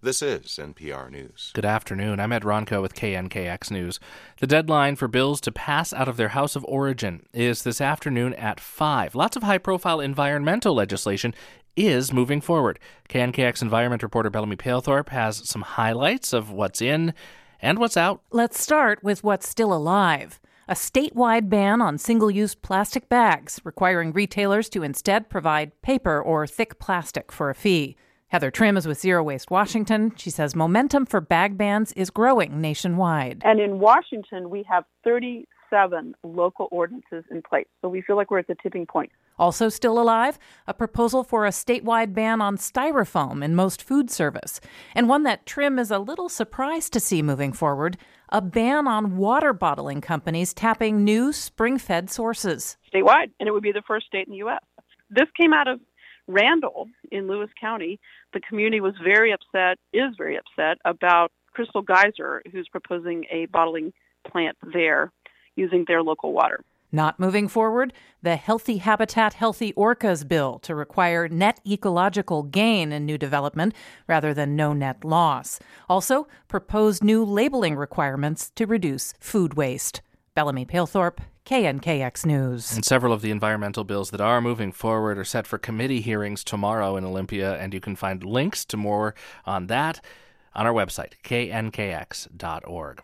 This is NPR News. Good afternoon. I'm Ed Ronco with KNKX News. The deadline for bills to pass out of their House of Origin is this afternoon at 5. Lots of high-profile environmental legislation is moving forward. KNKX environment reporter Bellamy Palethorpe has some highlights of what's in and what's out. Let's start with what's still alive. A statewide ban on single-use plastic bags, requiring retailers to instead provide paper or thick plastic for a fee. Heather Trim is with Zero Waste Washington. She says momentum for bag bans is growing nationwide. And in Washington, we have 37 local ordinances in place. So we feel like we're at the tipping point. Also still alive, a proposal for a statewide ban on styrofoam in most food service. And one that Trim is a little surprised to see moving forward, a ban on water bottling companies tapping new spring-fed sources. Statewide, and it would be the first state in the U.S. This came out of Randall in Lewis County. The community was is very upset about Crystal Geyser, who's proposing a bottling plant there using their local water. Not moving forward, the Healthy Habitat, Healthy Orcas bill to require net ecological gain in new development rather than no net loss. Also, proposed new labeling requirements to reduce food waste. Bellamy Palethorpe, KNKX News. And several of the environmental bills that are moving forward are set for committee hearings tomorrow in Olympia, and you can find links to more on that on our website, knkx.org.